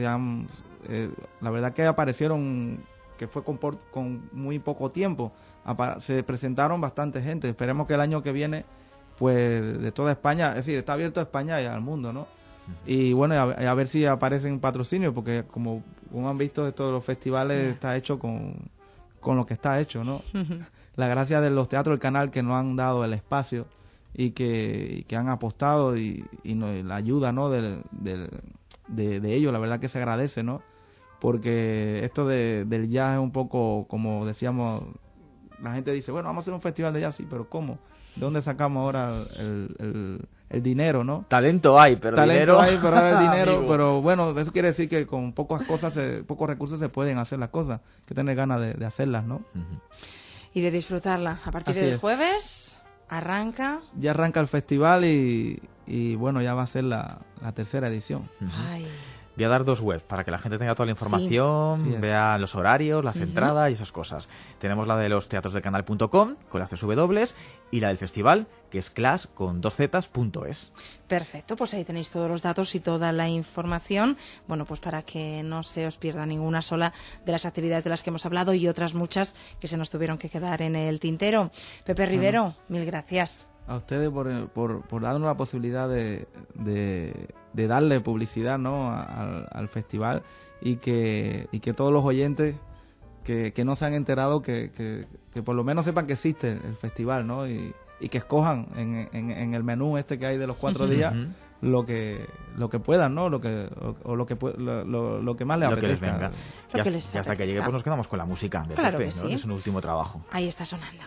la verdad que aparecieron, que fue con muy poco tiempo, se presentaron bastante gente. Esperemos que el año que viene, pues de toda España, es decir, está abierto a España y al mundo, ¿no? Y bueno, a ver si aparecen patrocinios, porque como han visto, esto de los festivales está hecho con lo que está hecho, ¿no? La gracia de los teatros del canal, que nos han dado el espacio y que han apostado y la ayuda, ¿no? de ellos, la verdad que se agradece, ¿no? Porque esto del jazz es un poco, como decíamos, la gente dice, bueno, vamos a hacer un festival de jazz, sí, pero ¿cómo? ¿De dónde sacamos ahora el dinero, no? Talento hay, pero ahora el dinero, pero bueno, eso quiere decir que con pocas recursos se pueden hacer las cosas, hay que tener ganas de hacerlas, ¿no? Y de disfrutarla. A partir del jueves arranca. Ya arranca el festival y bueno, ya va a ser la tercera edición. Ay. Voy a dar 2 webs para que la gente tenga toda la información, vea los horarios, las entradas y esas cosas. Tenemos la de los teatrosdelcanal.com con las 3 W y la del festival, que es clash con 2z.es. Perfecto, pues ahí tenéis todos los datos y toda la información, bueno, pues para que no se os pierda ninguna sola de las actividades de las que hemos hablado y otras muchas que se nos tuvieron que quedar en el tintero. Pepe Rivero, mil gracias. A ustedes por darnos la posibilidad de darle publicidad, ¿no? al festival y que todos los oyentes que no se han enterado que por lo menos sepan que existe el festival, ¿no? Y que escojan en el menú que hay de los 4 días lo que puedan, ¿no? Lo que más les apetezca. Y hasta que llegue pues nos quedamos con la música de Pepe, ¿no? Es un último trabajo. Ahí está sonando.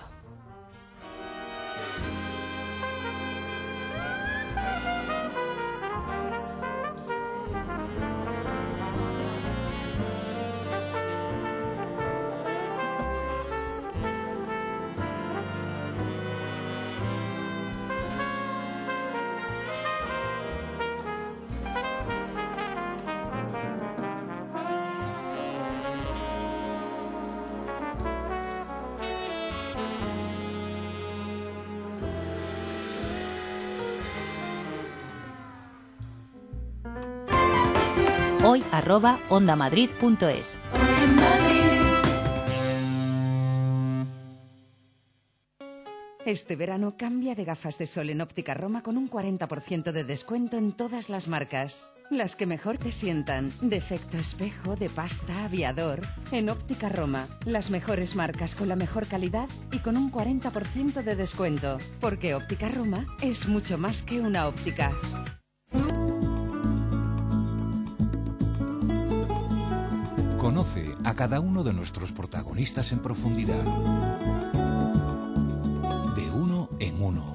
hoy@ondamadrid.es. Este verano cambia de gafas de sol en Óptica Roma con un 40% de descuento en todas las marcas. Las que mejor te sientan, de efecto espejo, de pasta, aviador. En Óptica Roma, las mejores marcas con la mejor calidad y con un 40% de descuento. Porque Óptica Roma es mucho más que una óptica. Conoce a cada uno de nuestros protagonistas en profundidad. De uno en uno.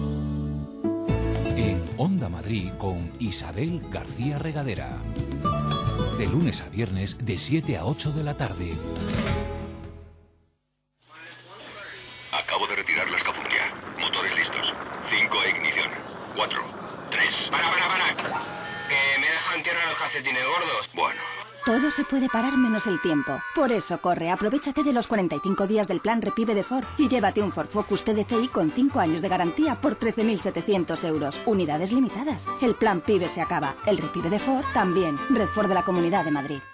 En Onda Madrid con Isabel García Regadera. De lunes a viernes de 7 a 8 de la tarde. Acabo de retirar la escafundria. Motores listos. 5 a ignición. 4, 3... ¡Para! Que me dejan tierra los calcetines gordos. Bueno. Todo se puede parar menos el tiempo. Por eso corre, aprovéchate de los 45 días del plan Repive de Ford y llévate un Ford Focus TDCi con 5 años de garantía por 13.700 euros. Unidades limitadas. El plan PIBE se acaba. El Repive de Ford también. Red Ford de la Comunidad de Madrid.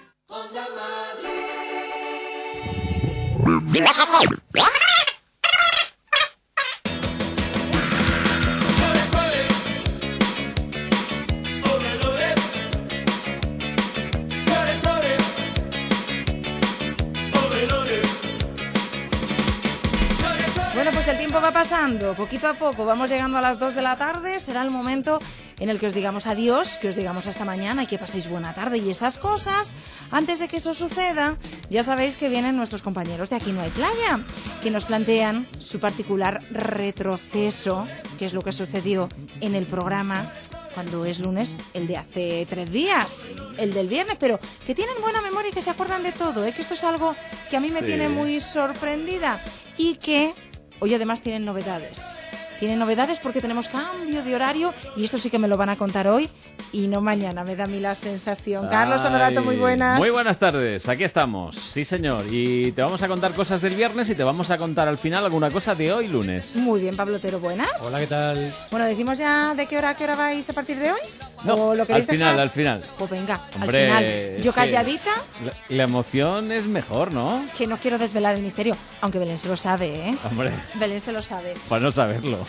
Bueno, pues el tiempo va pasando, poquito a poco, vamos llegando a las 2 de la tarde, será el momento en el que os digamos adiós, que os digamos hasta mañana y que paséis buena tarde y esas cosas. Antes de que eso suceda, ya sabéis que vienen nuestros compañeros de Aquí no hay playa, que nos plantean su particular retroceso, que es lo que sucedió en el programa cuando es lunes, el de hace 3 días, el del viernes, pero que tienen buena memoria y que se acuerdan de todo, que esto es algo que a mí me tiene muy sorprendida y que hoy además tienen novedades. Tienen novedades porque tenemos cambio de horario y esto sí que me lo van a contar hoy y no mañana, me da a mí la sensación. Carlos Honorato, muy buenas. Muy buenas tardes, aquí estamos, sí señor, y te vamos a contar cosas del viernes y te vamos a contar al final alguna cosa de hoy lunes. Muy bien, Pablo Otero, buenas. Hola, ¿qué tal? Bueno, ¿decimos ya de qué hora a qué hora vais a partir de hoy? No, ¿O lo al queréis final, dejar? al final. Pues venga, Hombre, al final. Yo calladita, La emoción es mejor, ¿no? que no quiero desvelar el misterio, aunque Belén se lo sabe, ¿eh? Hombre, Belén se lo sabe. para no saberlo.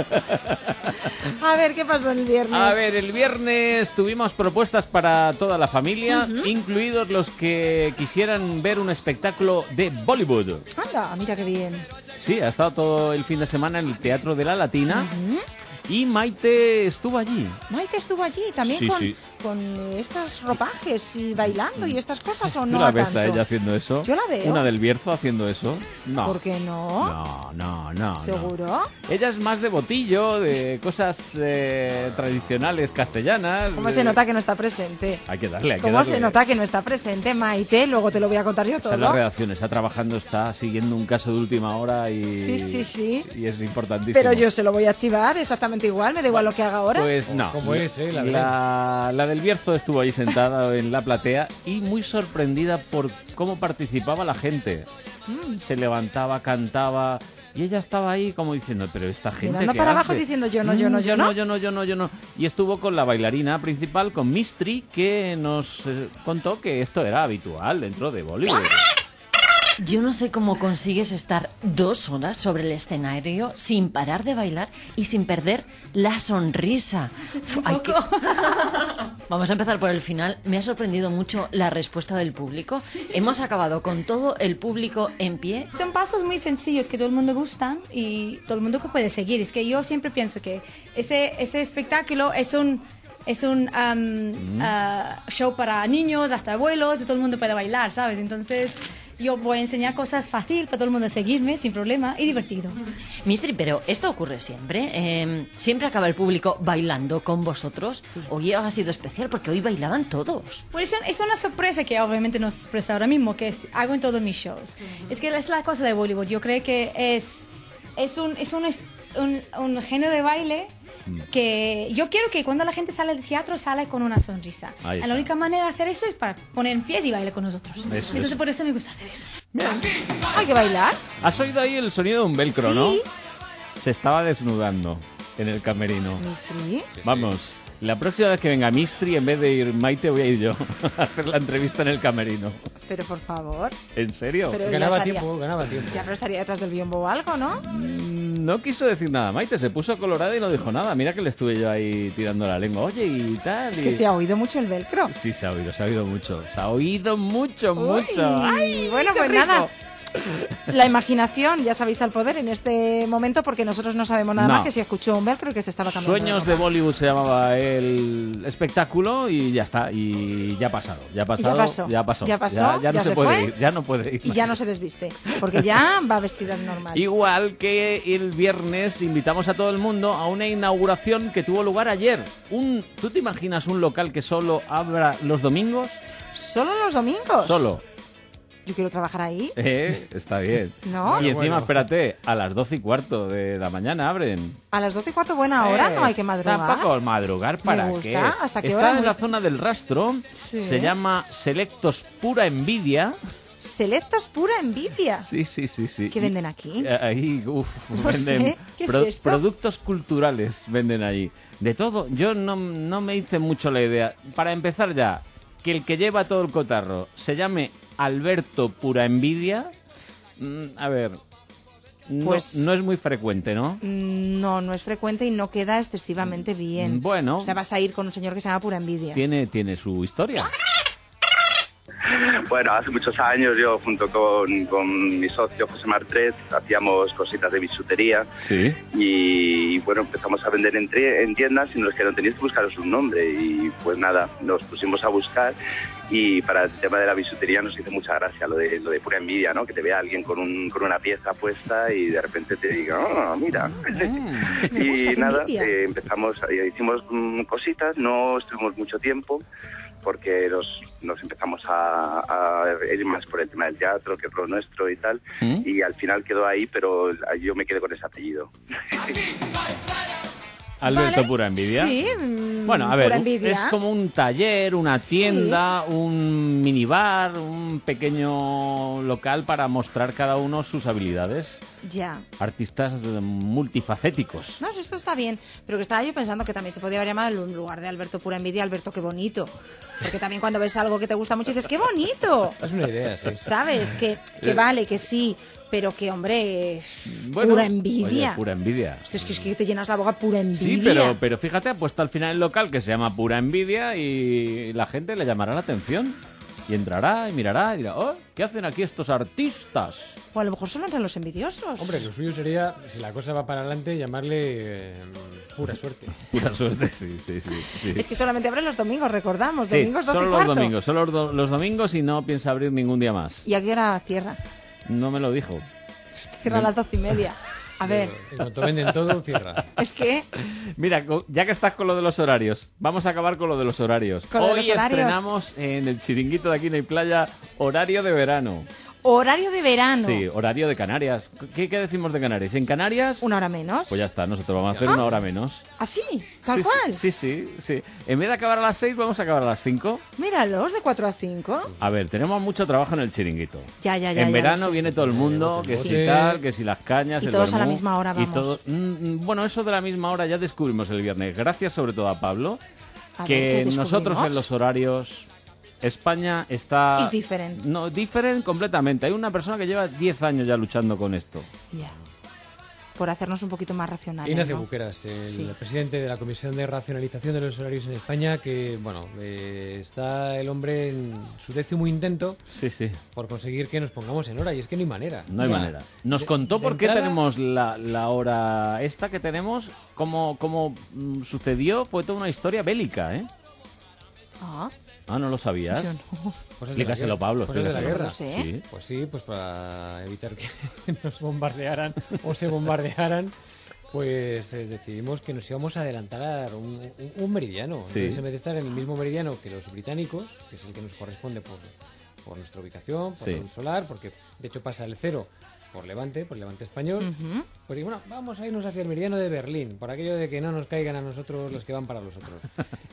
A ver, ¿qué pasó el viernes? A ver, el viernes tuvimos propuestas para toda la familia, incluidos los que quisieran ver un espectáculo de Bollywood. Anda, mira qué bien. Sí, ha estado todo el fin de semana en el Teatro de la Latina y Maite estuvo allí. Maite estuvo allí también Sí, sí. con estos ropajes y bailando y estas cosas, ¿o ¿Tú no? la a ves tanto? a ella haciendo eso? Yo la veo. ¿Una del Bierzo haciendo eso? No. ¿Por qué no? No. ¿Seguro? Ella es más de botillo, de cosas tradicionales castellanas. ¿Cómo se nota que no está presente? Hay que darle, hay que ¿Cómo darle. se nota que no está presente, Maite? Luego te lo voy a contar yo Está en la todo. redacción, está trabajando, está siguiendo un caso de última hora y... Sí. Y es importantísimo. Pero yo se lo voy a chivar exactamente igual, me da igual lo que haga ahora. Pues no. ¿Cómo es, la La del Bierzo estuvo ahí sentada en la platea y muy sorprendida por cómo participaba la gente. Se levantaba, cantaba y ella estaba ahí como diciendo, pero esta gente Mirando ¿qué para abajo hace? diciendo yo no. Yo no. Y estuvo con la bailarina principal, con Mistry, que nos contó que esto era habitual dentro de Bollywood. Yo no sé cómo consigues estar 2 horas sobre el escenario sin parar de bailar y sin perder la sonrisa. Vamos a empezar por el final. Me ha sorprendido mucho la respuesta del público. Hemos acabado con todo el público en pie. Son pasos muy sencillos que todo el mundo gustan y todo el mundo que puede seguir. Es que yo siempre pienso que ese espectáculo es un show para niños, hasta abuelos, y todo el mundo puede bailar, ¿sabes? Entonces yo voy a enseñar cosas fácil para todo el mundo seguirme sin problema y divertido. Mistry, pero ¿esto ocurre siempre? ¿Siempre acaba el público bailando con vosotros? Hoy ha sido especial porque hoy bailaban todos. Pues es una sorpresa que obviamente no es sorpresa ahora mismo, que hago en todos mis shows. Es que es la cosa de Bollywood. Yo creo que es un género de baile que yo quiero que cuando la gente sale del teatro sale con una sonrisa. La única manera de hacer eso es para poner en pies y bailar con nosotros. Entonces por eso me gusta hacer eso. Hay que bailar. ¿Has oído ahí el sonido de un velcro, Sí. no? Se estaba desnudando en el camerino. ¿Mistry? Vamos, La próxima vez que venga Mistri, en vez de ir Maite, voy a ir yo a hacer la entrevista en el camerino. Pero por favor. ¿En serio? Pero ganaba estaría- tiempo. Ya, pero estaría detrás del biombo o algo, ¿no? No quiso decir nada, Maite, se puso colorada y no dijo nada. Mira que le estuve yo ahí tirando la lengua. Oye, y tal. Es que se ha oído mucho el velcro. Sí, se ha oído mucho. Se ha oído mucho, Uy, mucho. ¡Ay, bueno, qué pues rico! nada. La imaginación, ya sabéis, al poder en este momento, porque nosotros no sabemos nada No. más que si escuchó un velcro que se estaba cambiando. Sueños de Bollywood se llamaba el espectáculo y ya está. Y ya ha pasado. Ya ha pasado. Ya pasó. Ya no ya se se puede fue. ir. Ya no puede ir. Y ya no se desviste, porque ya va vestida normal. Igual que el viernes invitamos a todo el mundo a una inauguración que tuvo lugar ayer. ¿Tú te imaginas un local que solo abra los domingos? ¿Solo los domingos? Solo. Yo quiero trabajar ahí. Está bien. ¿No? Y encima, Bueno. espérate, a las 12:15 de la mañana abren. A las 12:15, buena hora, no hay que madrugar. Tampoco madrugar, ¿para Me gusta. qué? ¿Hasta qué Está hora? en Muy- la zona del Rastro, Sí. se llama Selectos Pura Envidia. Selectos pura envidia. Sí. ¿Qué venden aquí? Ahí, No venden sé, ¿qué es esto? productos culturales, venden allí. De todo, yo no me hice mucho la idea. Para empezar ya, que el que lleva todo el cotarro se llame Alberto Pura Envidia, a ver, Pues- no es muy frecuente, ¿no? No, no es frecuente y no queda excesivamente bien. Bueno. O sea, vas a ir con un señor que se llama pura envidia. Tiene su historia. Bueno, hace muchos años yo junto con mi socio José Martret hacíamos cositas de bisutería Sí. y bueno, empezamos a vender en tiendas y nos quedaron, teníais que buscaros un nombre y pues nada, nos pusimos a buscar y para el tema de la bisutería nos hizo mucha gracia lo de pura envidia, ¿no? Que te vea alguien con una pieza puesta y de repente te diga, oh, mira. Y nada, hicimos cositas, no estuvimos mucho tiempo porque nos empezamos a ir más por el tema del teatro, que es lo nuestro y tal, y al final quedó ahí, pero yo me quedé con ese apellido. Alberto Vale. Pura Envidia. Sí, Bueno, a ver, pura envidia. es como un taller, una tienda, un minibar, un pequeño local para mostrar cada uno sus habilidades. Ya. Artistas multifacéticos. No, esto está bien, pero que estaba yo pensando que también se podía haber llamado en lugar de Alberto Pura Envidia, Alberto Qué Bonito. Porque también cuando ves algo que te gusta mucho dices, ¡qué bonito! Es una idea, sí. ¿Sabes? Que vale, que sí, pero que, hombre, Bueno, pura envidia. Oye, Pura Envidia. Es que te llenas la boca pura envidia. Sí, pero fíjate, ha puesto al final el local que se llama Pura Envidia y la gente le llamará la atención. Y entrará y mirará y dirá, oh, ¿qué hacen aquí estos artistas? O a lo mejor solo entran los envidiosos. Hombre, lo suyo sería, si la cosa va para adelante, llamarle pura suerte. Pura suerte, sí. Es que solamente abren los domingos, recordamos. Sí, Domingos 12 solo y los cuarto. domingos, solo los domingos y no piensa abrir ningún día más. ¿Y a qué hora cierra? No me lo dijo. Cierra a las 12:30. A ver. En cuanto venden todo, cierra. Es que... Mira, ya que estás con lo de los horarios, vamos a acabar con lo de los horarios. Con lo de Hoy los horarios. estrenamos en el chiringuito de Aquí no hay playa horario de verano. Horario de verano. Sí, horario de Canarias. ¿Qué decimos de Canarias? En Canarias... Una hora menos. Pues ya está, nosotros vamos a hacer Ah. una hora menos. ¿Así? ¿Tal Sí, cual? Sí. En vez de acabar a las 6, vamos a acabar a las 5. Míralos, de 4 a 5. A ver, tenemos mucho trabajo en el chiringuito. Ya, En ya verano lo sé. viene todo el mundo, que si Sí. tal, que si las cañas, Y el todos a la vermú, misma hora y vamos. todo- bueno, eso de la misma hora ya descubrimos el viernes. Gracias sobre todo a Pablo, A ver, que ¿qué nosotros descubrimos? en los horarios... España está... Is different. No, different completamente. Hay una persona que lleva 10 años ya luchando con esto. Ya. Por hacernos un poquito más racionales. Ignacio ¿no? Buqueras, el Sí. presidente de la Comisión de Racionalización de los Horarios en España, que, bueno, está el hombre en su 10º intento Sí. por conseguir que nos pongamos en hora, y es que no hay manera. No hay Ya. manera. Nos De- contó de por qué entrada- tenemos la hora esta que tenemos, cómo sucedió, fue toda una historia bélica, ¿eh? Ah, Ah, ¿no lo sabías? yo no. Cosas de la Explícaselo, guerra. Pablo. Cosas de la explícaselo. guerra. No sé. Sí. Pues sí, pues para evitar que nos bombardearan o se bombardearan, pues decidimos que nos íbamos a adelantar un meridiano. Sí. Entonces, en vez de estar en el mismo meridiano que los británicos, que es el que nos corresponde por nuestra ubicación, por Sí. la luz solar, porque de hecho pasa el cero por Levante español, Ujú. pues bueno, vamos a irnos hacia el meridiano de Berlín, por aquello de que no nos caigan a nosotros los que van para los otros.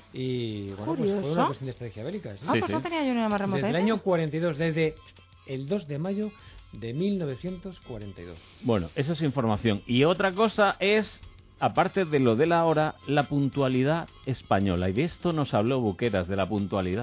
Y bueno, pues fue Curioso. una cuestión de estrategia bélica. ¿sí? Ah, pues no tenía yo ni una más remota Desde el idea. año 42, desde el 2 de mayo de 1942. Bueno, eso es información. Y otra cosa es aparte de lo de la hora, la puntualidad española. Y de esto nos habló Buqueras, de la puntualidad.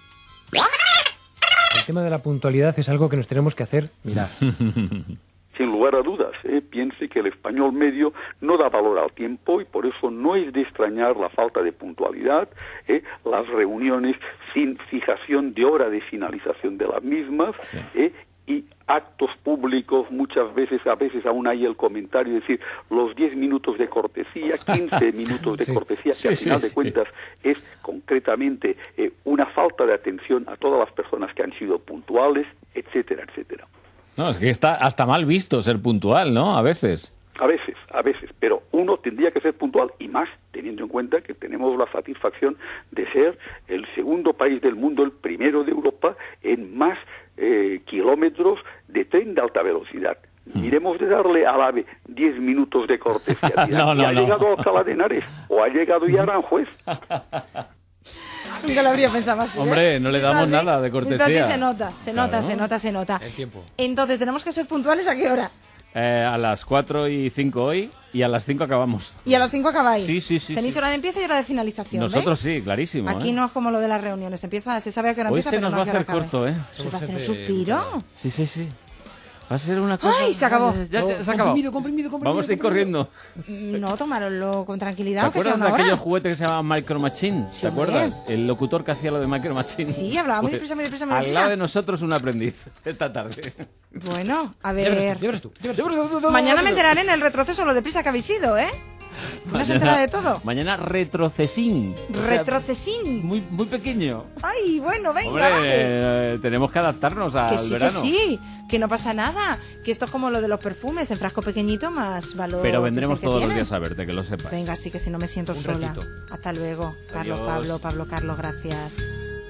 El tema de la puntualidad es algo que nos tenemos que hacer mirar. Sin lugar a dudas, piense que el español medio no da valor al tiempo y por eso no es de extrañar la falta de puntualidad, las reuniones sin fijación de hora de finalización de las mismas, y actos públicos, muchas veces, a veces aún hay el comentario, es decir, los 10 minutos de cortesía, 15 minutos de cortesía, que al final de cuentas es concretamente una falta de atención a todas las personas que han sido puntuales, etcétera, etcétera. No, es que está hasta mal visto ser puntual, ¿no? A veces. A veces, pero uno tendría que ser puntual y más teniendo en cuenta que tenemos la satisfacción de ser el segundo país del mundo, el primero de Europa, en más kilómetros de tren de alta velocidad. Miremos de darle al AVE 10 minutos de cortesía. ¿Ha llegado a Alcalá de Henares o ha llegado ya a Aranjuez? Nunca lo habría pensado así. Hombre, no le damos nada de cortesía. Entonces se nota. El tiempo. Entonces, ¿tenemos que ser puntuales a qué hora? A las 4:05 hoy y a las 5 acabamos. ¿Y a las 5 acabáis? Sí. ¿Tenéis hora de empiezo y hora de finalización? Nosotros sí, clarísimo. Aquí no es como lo de las reuniones. Se sabe a qué hora hoy empieza, se nos va a hacer corto, ¿eh? ¿Se va a hacer un suspiro? Sí. Va a ser una cosa... ¡Ay, se acabó! Ya se ha acabado. Comprimido. Vamos a ir corriendo. No, tomároslo con tranquilidad. ¿Te acuerdas de aquellos juguetes que se llamaban Micro Machine? Sí, ¿Te acuerdas? El locutor que hacía lo de Micro Machine. Sí, hablaba muy deprisa. Al lado de nosotros un aprendiz esta tarde. Bueno, a ver... Ya verás tú. Mañana me enteraré en el retroceso lo deprisa que habéis ido, ¿eh? ¿No se entera de todo? Mañana retrocesín. Retrocesín. Muy pequeño. Ay, bueno, venga, Hombre, vale. Tenemos que adaptarnos al verano. Que sí, que no pasa nada. Que esto es como lo de los perfumes, en frasco pequeñito más valor. Pero vendremos todos los días a verte, que lo sepas. Venga, sí, que si no me siento sola. Ratito. Hasta luego. Carlos, Pablo, gracias.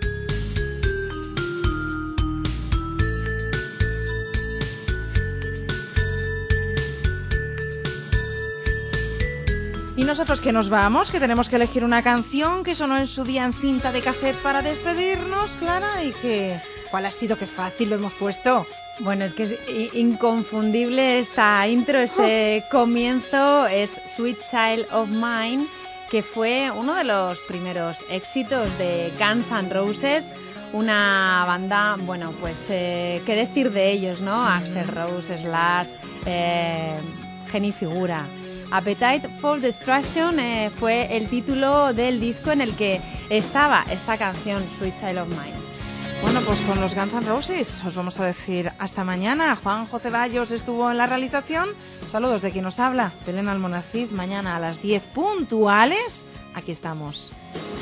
Y nosotros que nos vamos, que tenemos que elegir una canción que sonó en su día en cinta de cassette para despedirnos, Clara, y que... ¿Cuál ha sido? Qué fácil lo hemos puesto. Bueno, es que es inconfundible esta intro, este comienzo es Sweet Child of Mine, que fue uno de los primeros éxitos de Guns N' Roses, una banda, bueno, pues, ¿qué decir de ellos, no? Axl Rose, Slash, Jenny Figura. Appetite for Destruction fue el título del disco en el que estaba esta canción, Sweet Child of Mine. Bueno, pues con los Guns N' Roses os vamos a decir hasta mañana. Juanjo Ceballos estuvo en la realización. Saludos de quien nos habla, Belén Almonacid. Mañana a las 10 puntuales. Aquí estamos.